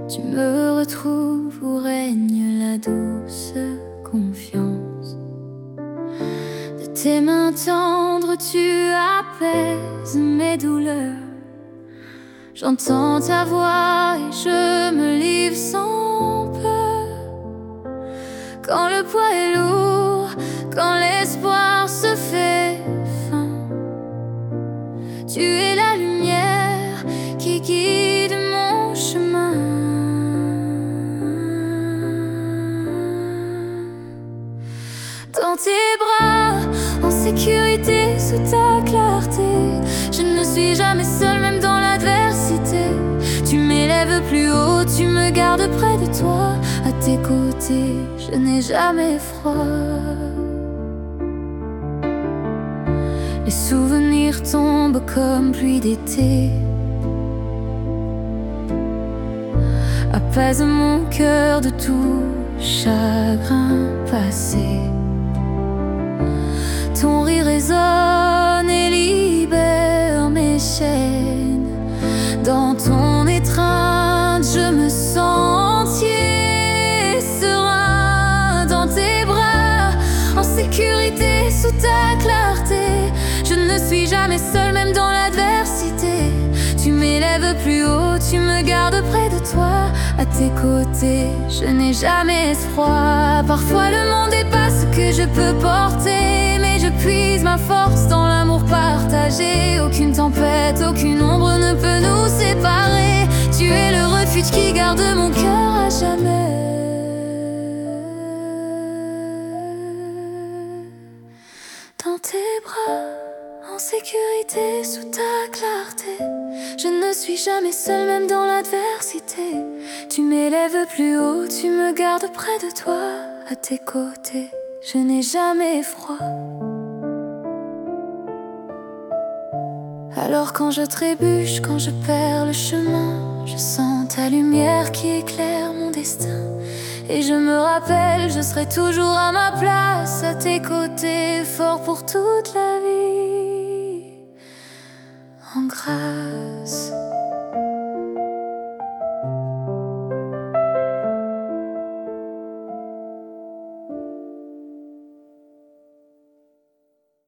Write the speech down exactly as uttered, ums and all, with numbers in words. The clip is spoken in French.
tu me retrouves où règne la douce confiance. De tes mains tendres tu apaises mes douleurs. J'entends ta voix et je me livre sans peur. Quand le poids est lourd, quand l'espoir se fait fin, tu es la lumière qui guide mon chemin. Dans tes bras, en sécurité sous ta clarté, je ne suis jamais seule même dans l'adversité. Tu m'élèves plus haut, tu me gardes près de toi. À tes côtés, je n'ai jamais froid. Les souvenirs tombent comme pluie d'été, apaise mon cœur de tout chagrin passé. Ton rire résonne et libère mes chaînes. Dans ton étreinte, je me sens entier, serein. Dans tes bras, en sécurité sous ta clarté, je ne suis jamais seule même dans l'adversité. Tu m'élèves plus haut, tu me gardes près de toi. À tes côtés, je n'ai jamais froid. Parfois le monde n'est pas ce que je peux porter, mais je puise ma force dans l'amour partagé. Aucune tempête, aucune ombre ne peut nous séparer. Tu es le refuge qui garde mon cœur à jamais. Dans tes bras, en sécurité sous ta clarté, je ne suis jamais seule même dans l'adversité. Tu m'élèves plus haut, tu me gardes près de toi. À tes côtés, je n'ai jamais froid. Alors quand je trébuche, quand je perds le chemin, je sens ta lumière qui éclaire mon destin. Et je me rappelle, je serai toujours à ma place, à tes côtés, fort pour toute la vie. En grâce.